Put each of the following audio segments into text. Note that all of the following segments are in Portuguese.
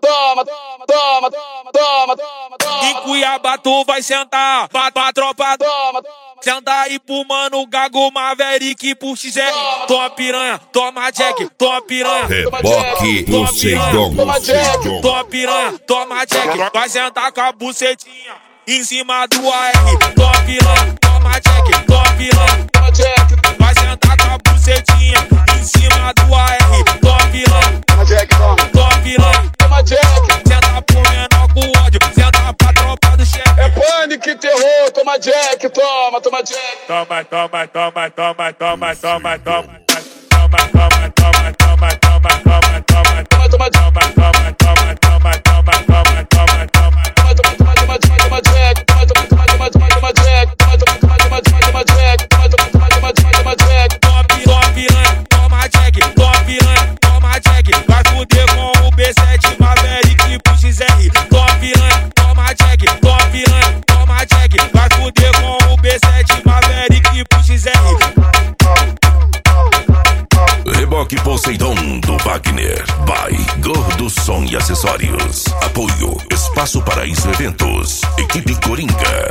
toma, toma, toma, toma. Em Cuiabá tu vai sentar, pra tropa. Toma, Senta aí pro mano Gago Maverick pro XR. Toma piranha, toma Jack, toma piranha. Reboque Poseidon. Toma piranha, toma Jack. Vai sentar com a bucetinha em cima do AR. Toma piranha, toma Jack, toma piranha. Vai sentar com a bucetinha em cima do AR. Toma piranha, toma piranha. Senta pro menor com ódio, senta pra tropa do chefe. é pânico e terror, toma Jack, toma, toma Jack. Toma, toma, toma, toma, toma, toma, toma. Toma, toma, toma, toma, toma, toma, toma. Toma, toma, Toma, toma, toma, toma, toma, toma, toma, toma. toma Jack, toma Jack, toma Jack, toma Jack. Toma piranha, toma Jack, toma piranha, toma Jack. Vai fuder com o B7 Maverick pro XR. Toma piranha, toma Jack, toma piranha, toma Jack. Vai fuder com o B7 Maverick pro XR. Reboque Poseidon do Wagner. By Gordo Som e Acessórios. Apoio Espaço Paraíso Eventos. Equipe Coringa.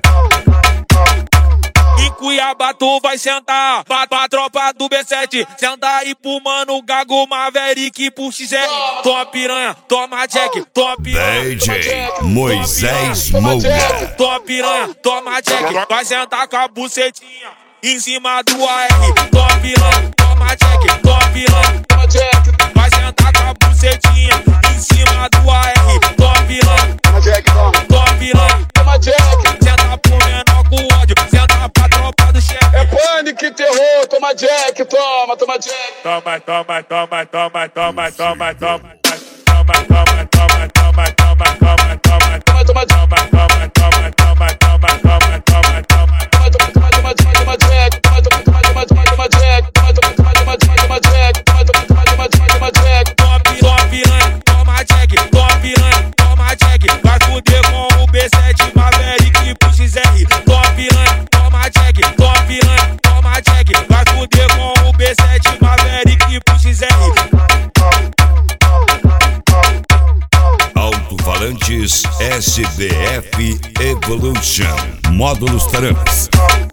Em Cuiabá tu vai sentar, pra tropa do B7. Senta aí pro mano Gago Maverick pro XR. Toma piranha, toma Jack, toma piranha. DJ Moisés Moura. Toma piranha, toma Jack. Vai sentar com a bucetinha em cima do AR. Toma piranha, toma Jack, toma piranha. Vai sentar com a bucetinha em cima do AR. Toma piranha, toma piranha. Senta pro menor com ódio, senta pra tropa do chefe. É pânico e terror, toma Jack, toma, toma Jack. Toma, toma, toma, toma, toma, toma, toma. Toma, toma, toma, toma, toma, toma, toma. Toma, Toma, toma, toma, toma, toma, toma, toma, toma. toma Jack, toma Jack, toma Jack. Toma piranha, toma Jack, toma piranha, toma Jack. Vai fuder com o B7 Maverick pro XR. Toma piranha, toma Jack, toma piranha, toma Jack. Vai fuder com o B7 Maverick pro XR. Alto-falantes SBF Evolution. Módulos Trans.